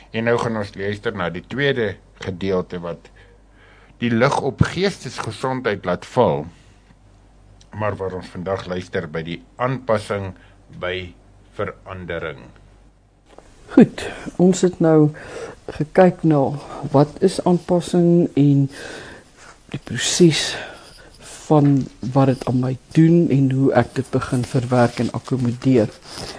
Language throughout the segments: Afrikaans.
En nou gaan ons luister na die tweede gedeelte wat die lig op geestesgesondheid laat val, maar waar ons vandag luister by die aanpassing by verandering. Goed, ons het nou gekyk na wat is aanpassing en die proses van wat dit aan my doen en hoe ek dit begin verwerk en akkommodeer.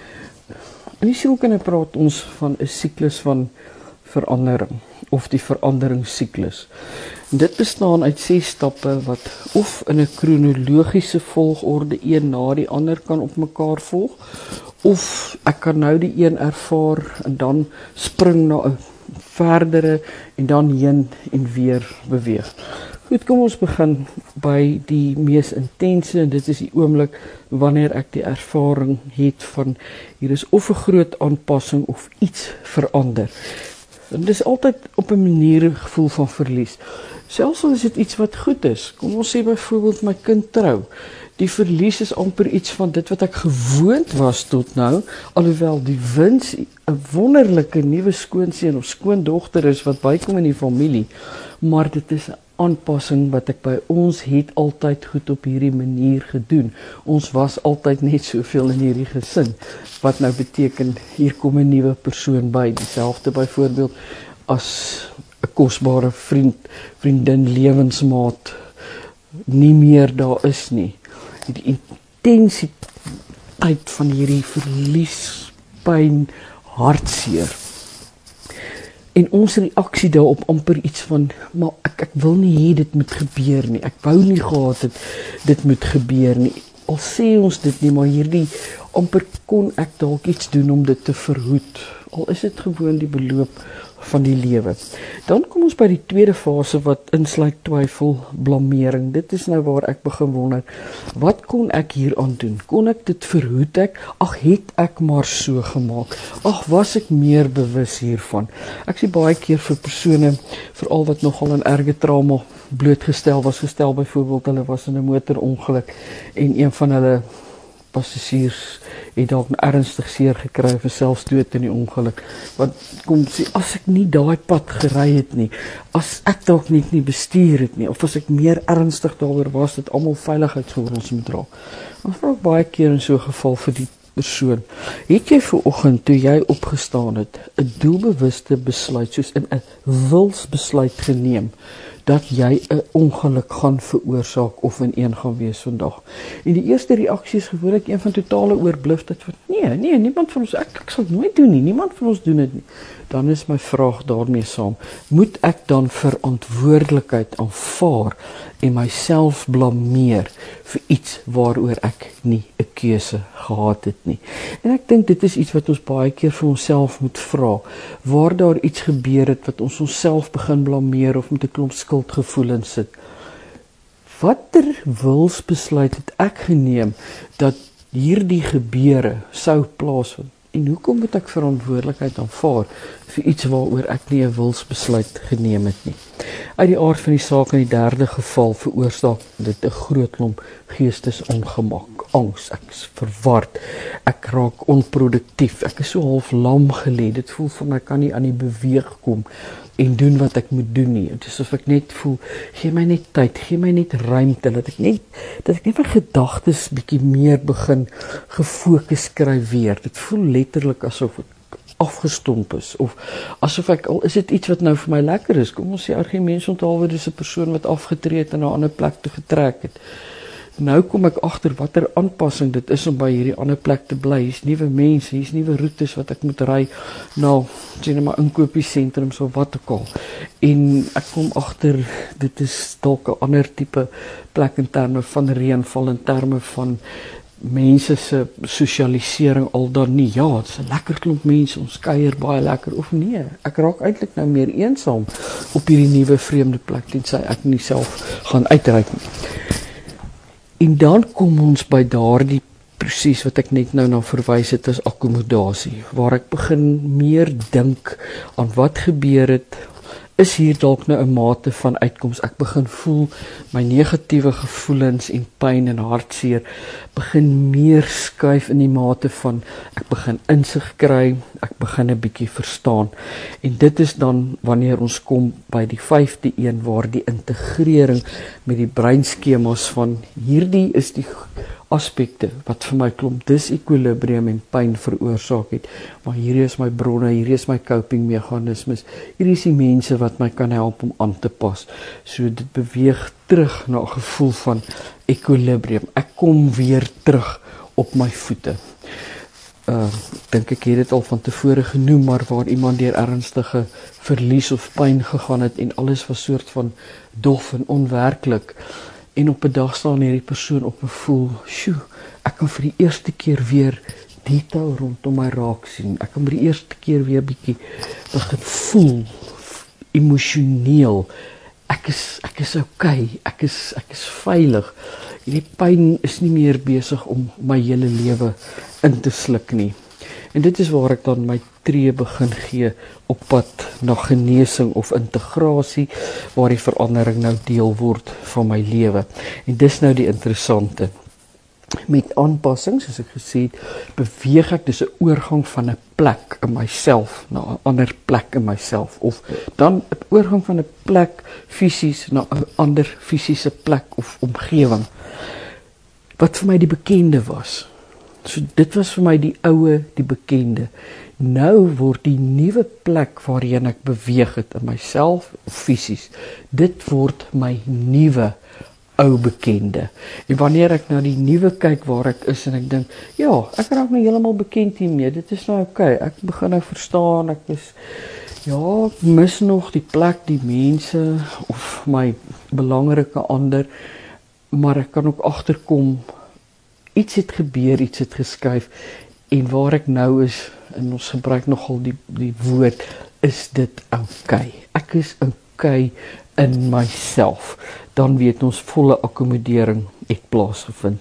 In die sielkunde praat ons van 'n siklus van verandering of die veranderingssiklus. Dit bestaan uit 6 stappe wat of in 'n kronologiese volgorde een na die ander kan op mekaar volg, of ek kan nou die een ervaar en dan spring na 'n verdere en dan heen en weer beweeg. Goed, kom ons begin by die mees intense, en dit is die oomblik wanneer ek die ervaring het van hier is of 'n groot aanpassing of iets verander. En dit is altyd op 'n manier 'n gevoel van verlies. Selfs al is dit iets wat goed is. Kom ons sê byvoorbeeld my kind trou. Die verlies is amper iets van dit wat ek gewoond was tot nou, alhoewel die wins 'n wonderlike nuwe skoonseun of skoondogter is wat bykom in die familie, maar dit is 'n aanpassing wat ek by ons het altyd goed op hierdie manier gedoen. Ons was altyd net soveel in hierdie gesin, wat nou beteken, hier kom 'n nuwe persoon by, dieselfde byvoorbeeld as 'n kosbare vriendin, lewensmaat nie meer daar is nie. Die intensiteit van hierdie verlies, pyn, hartseer. En ons reaksie daarop amper iets van, maar ek wil nie hê dit moet gebeur nie. Ek wou nie gehad het dit moet gebeur nie. Al sê ons dit nie, maar hierdie amper kon ek dalk iets doen om dit te verhoed. Al is dit gewoon die beloop van die lewe. Dan kom ons by die tweede fase wat insluit twyfel, blamering. Dit is nou waar ek begin wonder, wat kon ek hieraan doen? Kon ek dit verhoed ek? Ag, het ek maar so gemaak. Ag, was ek meer bewus hiervan? Ek sien baie keer vir persone, veral wat nogal in erge trauma blootgestel was, byvoorbeeld hulle was in 'n motorongeluk en een van hulle passasiers het dalk ernstig seer gekry of selfs dood in die ongeluk. Want kom sê, as ek nie daai pad gery het nie, as ek dalk net nie bestuur het nie, of as ek meer ernstig daaroor was, dat almal veiligheidsgordels moet dra. Dan vra ek baie keer in so 'n geval vir die persoon, het jy vanoggend toe jy opgestaan het, 'n doelbewuste besluit, soos in 'n wilsbesluit geneem, dat jy 'n ongeluk gaan veroorsaak of in een gaan wees vandag? En die eerste reaksie is gewoonlik een van totale oorblufheid van, nee, niemand van ons, ek sal nooit doen nie, niemand van ons doen dit nie. Dan is my vraag daarmee saam, moet ek dan verantwoordelikheid aanvaar en myself blameer vir iets waaroor ek nie 'n keuse gehad het nie? En ek dink dit is iets wat ons baie keer vir onsself moet vra, waar daar iets gebeur het wat ons onsself begin blameer of met 'n klomp skuldgevoelens sit. Watter wilsbesluit het ek geneem dat hierdie gebeure sou plaasvind? En hoekom moet ek verantwoordelikheid aanvaar vir iets waaroor ek nie 'n wilsbesluit geneem het nie? Uit die aard van die saak in die derde geval veroorsaak dit 'n groot klomp geestesongemak, angs, ek is verward, ek raak onproduktief, ek is so half lam gelê, dit voel vir my ek kan nie aan die beweeg kom en doen wat ek moet doen nie. Het is of ek net voel, gee my net tyd, gee my net ruimte, dat ek net my gedagtes bietjie meer begin gefokus kry weer. Dit voel letterlik asof ek afgestomp is, of asof ek, al is dit iets wat nou vir my lekker is, kom ons sê argument onthaalwe, dis 'n persoon wat afgetree het en na 'n ander plek toe getrek het. Nou kom ek agter watter aanpassing dit is om by hierdie ander plek te bly. Hier's nuwe mense, hier's nuwe roetes wat ek moet ry na, sien maar inkopiesentrums of wat ook al. En ek kom agter dit is dalk 'n ander tipe plek in terme van reënval, in terme van mense se sosialisering al dan nie. Ja, dit is 'n lekker klomp mense, ons kuier baie lekker, of nee, ek raak eintlik nou meer eensaam op hierdie nuwe vreemde plek, tensy ek nie self gaan uitreik nie. En dan kom ons by daardie proses wat ek net nou na verwys het as akkommodasie, waar ek begin meer dink aan wat gebeur het is hier dalk nou 'n mate van uitkoms. Ek begin voel my negatiewe gevoelens en pyn en hartseer begin meer skuif in die mate van ek begin insig kry, ek begin 'n bietjie verstaan. En dit is dan wanneer ons kom by die 5de een waar die integrering met die breinskemas van hierdie is die aspekte wat vir my klomp disequilibrium en pyn veroorsaak het, maar hierdie is my bronne, hierdie is my coping meganismes, hierdie is die mense wat my kan help om aan te pas. So dit beweeg terug na 'n gevoel van equilibrium. Ek kom weer terug op my voete. Dink ek het dit al van tevore genoem, maar waar iemand deur ernstige verlies of pyn gegaan het en alles was soort van dof en onwerklik. En op 'n dag staan hierdie persoon op 'n voel, sjoe, ek kan vir die eerste keer weer detail rondom my raak sien. Ek kan vir die eerste keer weer bietjie begin voel emosioneel. Ek is okay, ek is veilig. Hierdie pyn is nie meer besig om my hele lewe in te sluk nie. En dit is waar ek dan my tree begin gee op pad na genesing of integrasie, waar die verandering nou deel word van my lewe. En dis nou die interessante. Met aanpassing, soos ek gesê het, beweeg ek, dis 'n oorgang van 'n plek in myself na 'n ander plek in myself, of dan 'n oorgang van 'n plek fisies na 'n ander fisiese plek of omgewing, wat vir my die bekende was. So dit was vir my die oue, die bekende. Nou word die nuwe plek waarheen ek beweeg het in myself of fisies, dit word my nuwe ou bekende. En wanneer ek na die nuwe kyk waar ek is en ek dink, ja, ek raak nou heeltemal bekend hiermee, dit is nou okay, ek begin nou verstaan, ek mis nog die plek, die mense of my belangrike ander, maar ek kan ook agterkom, iets het gebeur, iets het geskuif, en waar ek nou is, en ons gebruik nogal die woord, is dit okay. Ek is okay in myself. Dan weet ons volle akkommodering het plaasgevind.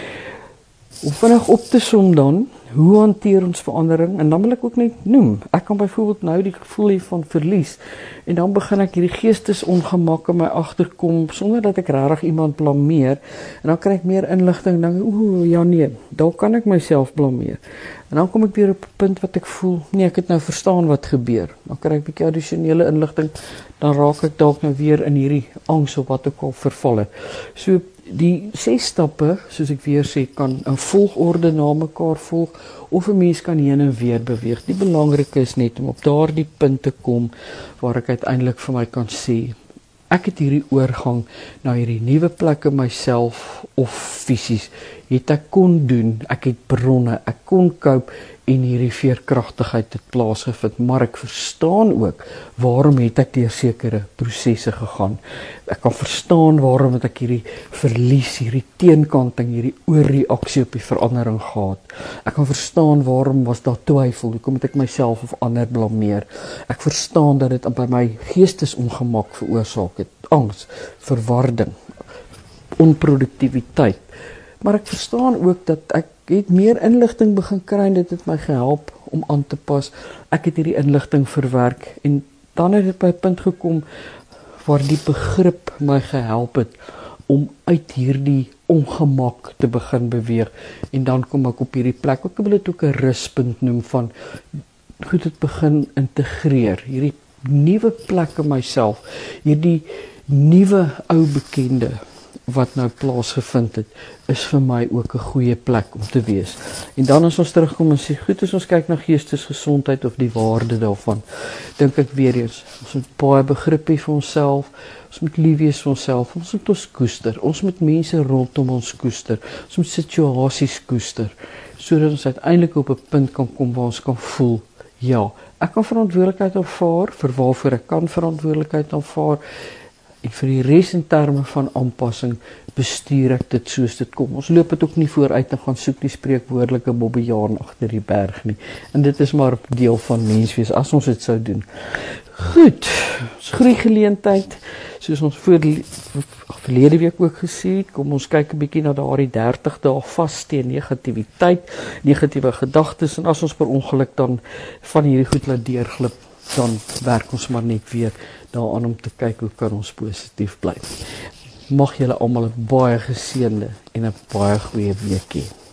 Om vinnig op te som dan, hoe hanteer ons verandering? En dan wil ek ook net noem, ek kan byvoorbeeld nou die gevoel hê van verlies, en dan begin ek hierdie geestesongemak in my agterkom, sonder dat ek regtig iemand blameer, en dan kry ek meer inligting, dan ja nee, daar kan ek myself blameer. En dan kom ek weer op 'n punt wat ek voel, nee, ek het nou verstaan wat gebeur. Dan kry ek 'n bietjie addisionele inligting, dan raak ek dalk nou weer in hierdie angs of wat ook al verval het. So die 6 stappe, soos ek weer sê, kan 'n volgorde na mekaar volg, of 'n mens kan heen en weer beweeg. Die belangrike is net om op daardie punt te kom, waar ek uiteindelik vir my kan sê, ek het hierdie oorgang na hierdie nuwe plek in myself, of fisies, het ek kon doen, ek het bronne, ek kon cope, en hierdie veerkragtigheid het plaasgevind, maar ek verstaan ook, waarom het ek deur sekere prosesse gegaan. Ek kan verstaan waarom het ek hierdie verlies, hierdie teenkanting, hierdie oorreaksie op die verandering gehad. Ek kan verstaan waarom was daar twyfel, hoekom het ek myself of ander blameer. Ek verstaan dat dit by my geestesongemak veroorsaak het, angs, verwarding, onproduktiwiteit. Maar ek verstaan ook dat ek het meer inligting begin kry en dit het my gehelp om aan te pas. Ek het hierdie inligting verwerk en dan het dit by 'n punt gekom waar die begrip my gehelp het om uit hierdie ongemak te begin beweeg. En dan kom ek op hierdie plek, ek wil dit ook 'n ruspunt noem van goed het begin integreer. Hierdie nuwe plek in myself, hierdie nuwe ou bekende wat nou plaasgevind het, is vir my ook 'n goeie plek om te wees. En dan as ons terugkom en sê, goed, as ons kyk na geestesgesondheid of die waarde daarvan, dink ek weer eens, ons moet baie begrip hê vir onsself, ons moet lief wees vir onsself, ons moet ons koester, ons moet mense rondom ons koester, ons moet situasies koester, sodat ons uiteindelik op 'n punt kan kom waar ons kan voel, ja, ek kan verantwoordelikheid aanvaar, vir waarvoor ek kan verantwoordelikheid aanvaar, en vir die res in terme van aanpassing bestuur ek dit soos dit kom. Ons loop dit ook nie vooruit en gaan soek die spreekwoordelike bobbejaan agter die berg nie. En dit is maar deel van menswees as ons dit sou doen. Goed, ons groeigeleentheid, soos ons verlede week ook gesê het, kom ons kyk 'n bietjie na daardie 30 dae vas teen negatiwiteit, negatiewe gedagtes, en as ons per ongeluk dan van hierdie goed laat deurglip, dan werk ons maar net weer daaraan om te kyk hoe kan ons positief bly. Mag julle almal 'n baie geseënde en 'n baie goeie week hê.